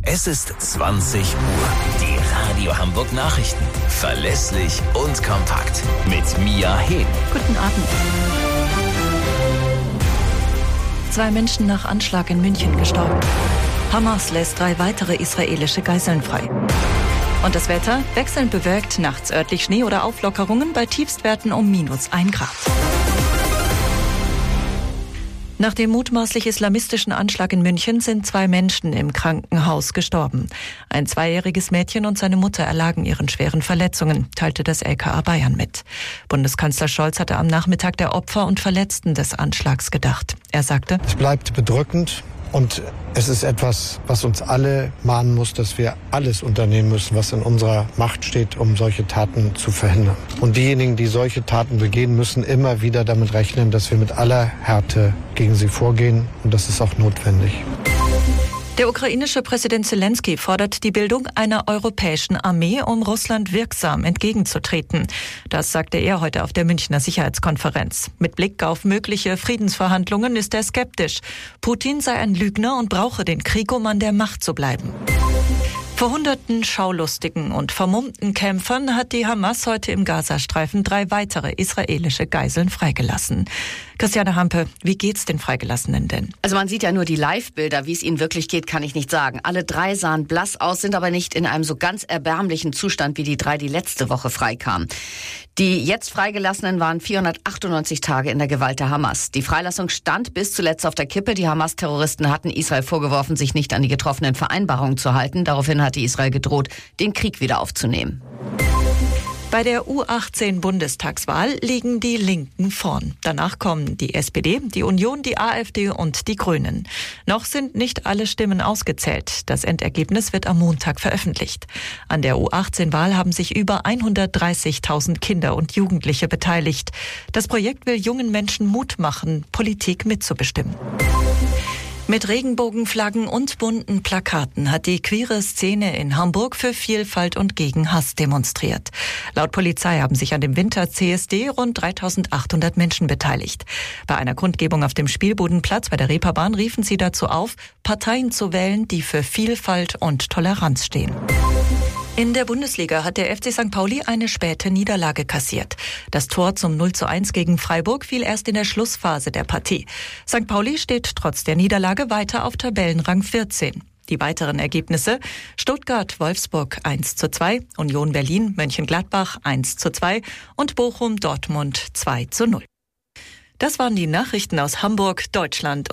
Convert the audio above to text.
Es ist 20 Uhr. Die Radio Hamburg Nachrichten. Verlässlich und kompakt. Mit Mia Hehn. Guten Abend. 2 Menschen nach Anschlag in München gestorben. Hamas lässt 3 weitere israelische Geiseln frei. Und das Wetter? Wechselnd bewölkt, nachts örtlich Schnee oder Auflockerungen bei Tiefstwerten um -1 Grad. Nach dem mutmaßlich islamistischen Anschlag in München sind 2 Menschen im Krankenhaus gestorben. Ein 2-jähriges Mädchen und seine Mutter erlagen ihren schweren Verletzungen, teilte das LKA Bayern mit. Bundeskanzler Scholz hatte am Nachmittag der Opfer und Verletzten des Anschlags gedacht. Er sagte: Es bleibt bedrückend und es ist etwas, was uns alle mahnen muss, dass wir alles unternehmen müssen, was in unserer Macht steht, um solche Taten zu verhindern. Und diejenigen, die solche Taten begehen, müssen immer wieder damit rechnen, dass wir mit aller Härte gegen sie vorgehen. Und das ist auch notwendig. Der ukrainische Präsident Zelensky fordert die Bildung einer europäischen Armee, um Russland wirksam entgegenzutreten. Das sagte er heute auf der Münchner Sicherheitskonferenz. Mit Blick auf mögliche Friedensverhandlungen ist er skeptisch. Putin sei ein Lügner und brauche den Krieg, um an der Macht zu bleiben. Vor hunderten schaulustigen und vermummten Kämpfern hat die Hamas heute im Gazastreifen 3 weitere israelische Geiseln freigelassen. Christiane Hampe, wie geht's den Freigelassenen denn? Also man sieht ja nur die Live-Bilder. Wie es ihnen wirklich geht, kann ich nicht sagen. Alle 3 sahen blass aus, sind aber nicht in einem so ganz erbärmlichen Zustand wie die 3, die letzte Woche freikamen. Die jetzt Freigelassenen waren 498 Tage in der Gewalt der Hamas. Die Freilassung stand bis zuletzt auf der Kippe. Die Hamas-Terroristen hatten Israel vorgeworfen, sich nicht an die getroffenen Vereinbarungen zu halten. Daraufhin hatte Israel gedroht, den Krieg wieder aufzunehmen. Bei der U18-Bundestagswahl liegen die Linken vorn. Danach kommen die SPD, die Union, die AfD und die Grünen. Noch sind nicht alle Stimmen ausgezählt. Das Endergebnis wird am Montag veröffentlicht. An der U18-Wahl haben sich über 130.000 Kinder und Jugendliche beteiligt. Das Projekt will jungen Menschen Mut machen, Politik mitzubestimmen. Mit Regenbogenflaggen und bunten Plakaten hat die queere Szene in Hamburg für Vielfalt und gegen Hass demonstriert. Laut Polizei haben sich an dem Winter-CSD rund 3.800 Menschen beteiligt. Bei einer Kundgebung auf dem Spielbodenplatz bei der Reeperbahn riefen sie dazu auf, Parteien zu wählen, die für Vielfalt und Toleranz stehen. In der Bundesliga hat der FC St. Pauli eine späte Niederlage kassiert. Das Tor zum 0:1 gegen Freiburg fiel erst in der Schlussphase der Partie. St. Pauli steht trotz der Niederlage weiter auf Tabellenrang 14. Die weiteren Ergebnisse: Stuttgart-Wolfsburg 1:2, Union Berlin-Mönchengladbach 1:2 und Bochum-Dortmund 2:0. Das waren die Nachrichten aus Hamburg, Deutschland